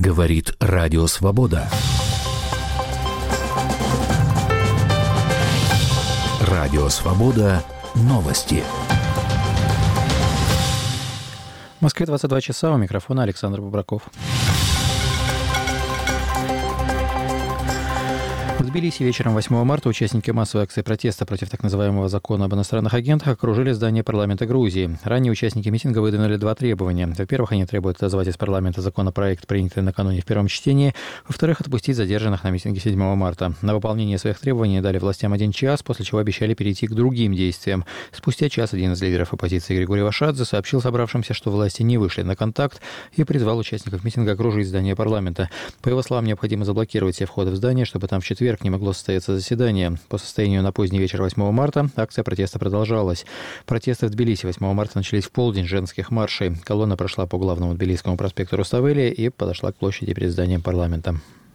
Говорит Радио Свобода. Радио Свобода. Новости. В Москве 22 часа. У микрофона Александр Бубраков. В Тбилиси вечером 8 марта участники массовой акции протеста против так называемого закона об иностранных агентах окружили здание парламента Грузии. Ранее участники митинга выдвинули два требования. Во-первых, они требуют отозвать из парламента законопроект, принятый накануне в первом чтении. Во-вторых, отпустить задержанных на митинге 7 марта. На выполнение своих требований дали властям 1 час, после чего обещали перейти к другим действиям. Спустя час один из лидеров оппозиции Григорий Вашадзе сообщил собравшимся, что власти не вышли на контакт, и призвал участников митинга окружить здание парламента. По его словам, необходимо заблокировать все входы в здание, чтобы там в четверг не могло состояться заседание. По состоянию на поздний вечер 8 марта акция протеста продолжалась. Протесты в Тбилиси 8 марта начались в полдень женских маршей. Колонна прошла по главному Тбилисскому проспекту Руставели и подошла к площади перед зданием парламента.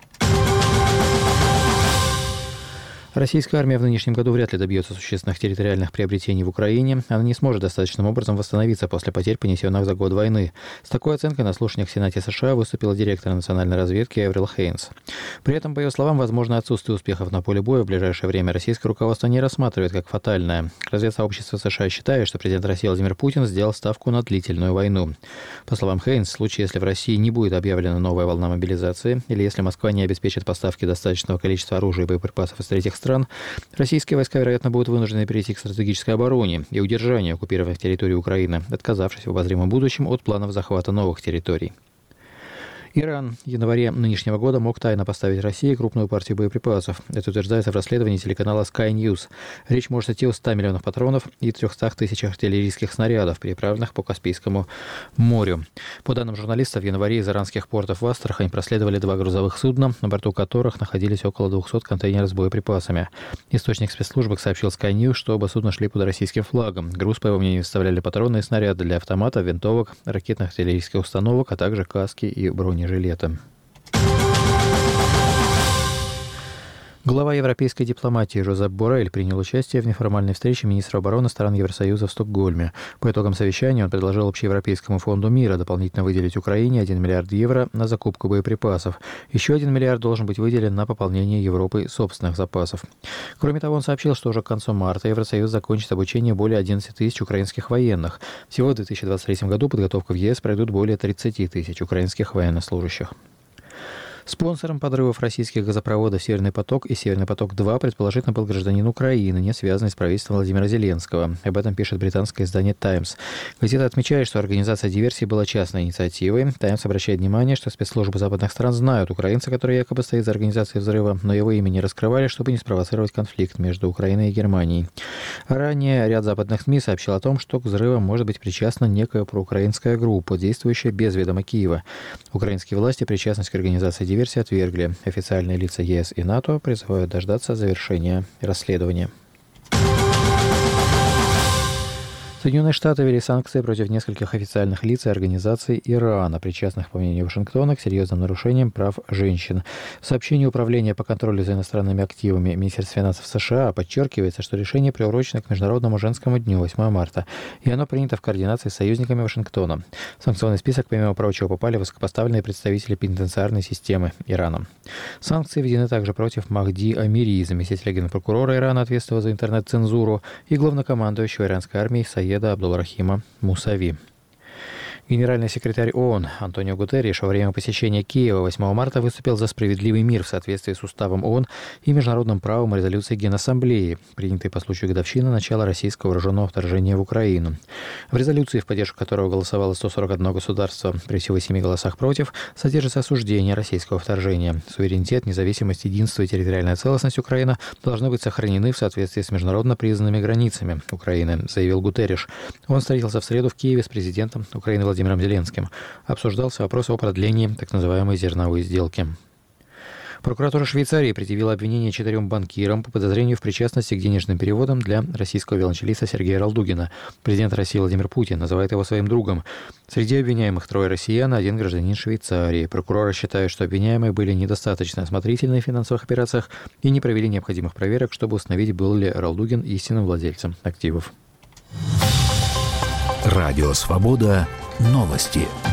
Российская армия в нынешнем году вряд ли добьется существенных территориальных приобретений в Украине. Она не сможет достаточным образом восстановиться после потерь, понесенных за год войны. С такой оценкой на слушаниях в Сенате США выступила директор национальной разведки Эврил Хейнс. При этом, по ее словам, возможно отсутствие успехов на поле боя в ближайшее время российское руководство не рассматривает как фатальное. Разведсообщество США считает, что президент России Владимир Путин сделал ставку на длительную войну. По словам Хейнс, в случае, если в России не будет объявлена новая волна мобилизации, или если Москва не обеспечит поставки достаточного количества оружия и боеприпасов из третьих стран, российские войска, вероятно, будут вынуждены перейти к стратегической обороне и удержанию оккупированных территорий Украины, отказавшись в обозримом будущем от планов захвата новых территорий. Иран в январе нынешнего года мог тайно поставить России крупную партию боеприпасов. Это утверждается в расследовании телеканала Sky News. Речь может идти о 100 миллионах патронов и 300 тысячах артиллерийских снарядов, переправленных по Каспийскому морю. По данным журналистов, в январе из иранских портов в Астрахань проследовали 2 грузовых судна, на борту которых находились около 200 контейнеров с боеприпасами. Источник спецслужбы сообщил Sky News, что оба судна шли под российским флагом. Груз, по его мнению, составляли патроны и снаряды для автоматов, винтовок, ракетных артиллерийских установок, а также каски и бронежилеты. Глава европейской дипломатии Жозеп Боррель принял участие в неформальной встрече министра обороны стран Евросоюза в Стокгольме. По итогам совещания он предложил Общеевропейскому фонду мира дополнительно выделить Украине 1 миллиард евро на закупку боеприпасов. Еще 1 миллиард должен быть выделен на пополнение Европой собственных запасов. Кроме того, он сообщил, что уже к концу марта Евросоюз закончит обучение более 11 тысяч украинских военных. Всего в 2023 году подготовку в ЕС пройдут более 30 тысяч украинских военнослужащих. Спонсором подрывов российских газопроводов «Северный поток» и «Северный поток-2» предположительно был гражданин Украины, не связанный с правительством Владимира Зеленского. Об этом пишет британское издание «Таймс». Газета отмечает, что организация диверсии была частной инициативой. «Таймс» обращает внимание, что спецслужбы западных стран знают украинца, который якобы стоит за организацией взрыва, но его имя не раскрывали, чтобы не спровоцировать конфликт между Украиной и Германией. Ранее ряд западных СМИ сообщил о том, что к взрывам может быть причастна некая проукраинская группа, действующая без ведома Киева. Украинские власти причастность к организации диверсии отвергли. Официальные лица ЕС и НАТО призывают дождаться завершения расследования. Соединенные Штаты ввели санкции против нескольких официальных лиц и организаций Ирана, причастных, по мнению Вашингтона, к серьезным нарушениям прав женщин. В сообщении Управления по контролю за иностранными активами Министерства финансов США подчеркивается, что решение приурочено к Международному женскому дню 8 марта, и оно принято в координации с союзниками Вашингтона. В санкционный список, помимо прочего, попали высокопоставленные представители пенитенциарной системы Ирана. Санкции введены также против Махди Амири, заместителя генпрокурора Ирана, ответственного за интернет-цензуру, и главнокомандующего иранской армии Саеда Абдул-Рахима Мусави. Генеральный секретарь ООН Антонио Гутерриш во время посещения Киева 8 марта выступил за справедливый мир в соответствии с Уставом ООН и международным правом и резолюцией Генассамблеи, принятой по случаю годовщины начала российского вооруженного вторжения в Украину. В резолюции, в поддержку которого голосовало 141 государство при всего 7 голосах против, содержится осуждение российского вторжения. Суверенитет, независимость, единство и территориальная целостность Украины должны быть сохранены в соответствии с международно признанными границами Украины, заявил Гутерриш. Он встретился в среду в Киеве с президентом Украины Владимиром Зеленским. Обсуждался вопрос о продлении так называемой зерновой сделки. Прокуратура Швейцарии предъявила обвинение 4 банкирам по подозрению в причастности к денежным переводам для российского виолончелиста Сергея Ралдугина. Президент России Владимир Путин называет его своим другом. Среди обвиняемых 3 россиян и 1 гражданин Швейцарии. Прокуроры считают, что обвиняемые были недостаточно осмотрительны в финансовых операциях и не провели необходимых проверок, чтобы установить, был ли Ралдугин истинным владельцем активов. Радио «Свобода». Новости.